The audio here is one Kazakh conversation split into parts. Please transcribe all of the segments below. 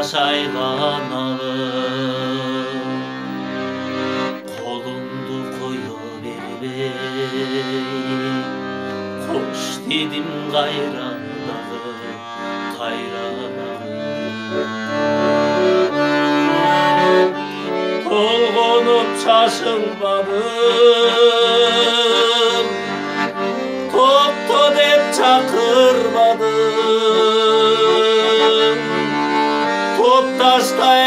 жашайган алып колумду кое бербей кош дедим кайра дагы кайранагы толгонуп шашылбадым топто деп чакырбадым топ таштай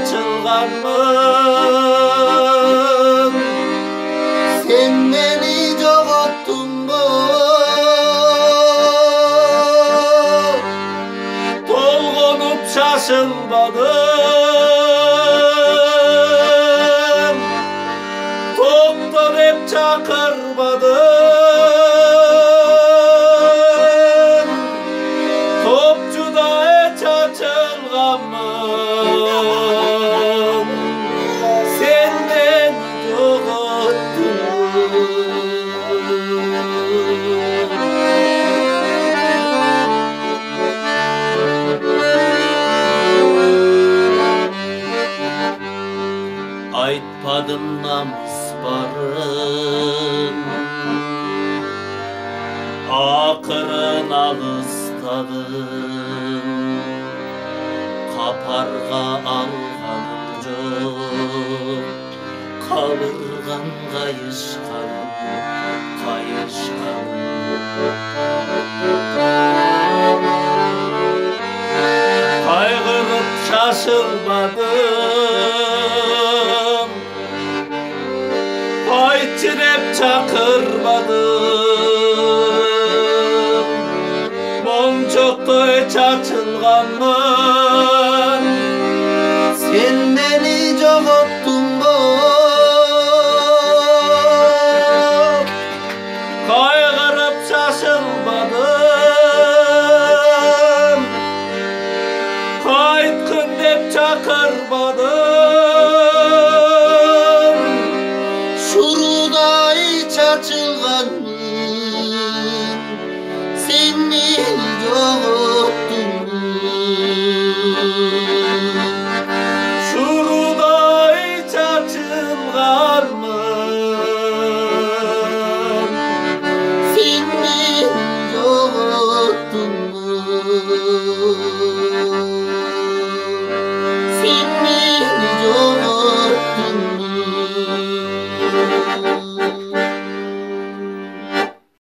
чачылганмын сен мени жоготтуңбу толгонуп шашылбадым топто деп чакырбадым топчудай чачылганмын сен мени жоготтуң айтпадым намыс барын акырын алыстадым капарга алганым жок кабыргам кайышканым кайгырып шашылбадым айтчы деп чакырбадым мончоктой чачылганмын сен мени жоготтуңбу кайгырып шашылбадым кайткын деп чакырбадым шурудай чачылганмын сен мени жоготтуң шурудай чачылганмын сен мени жоготтуң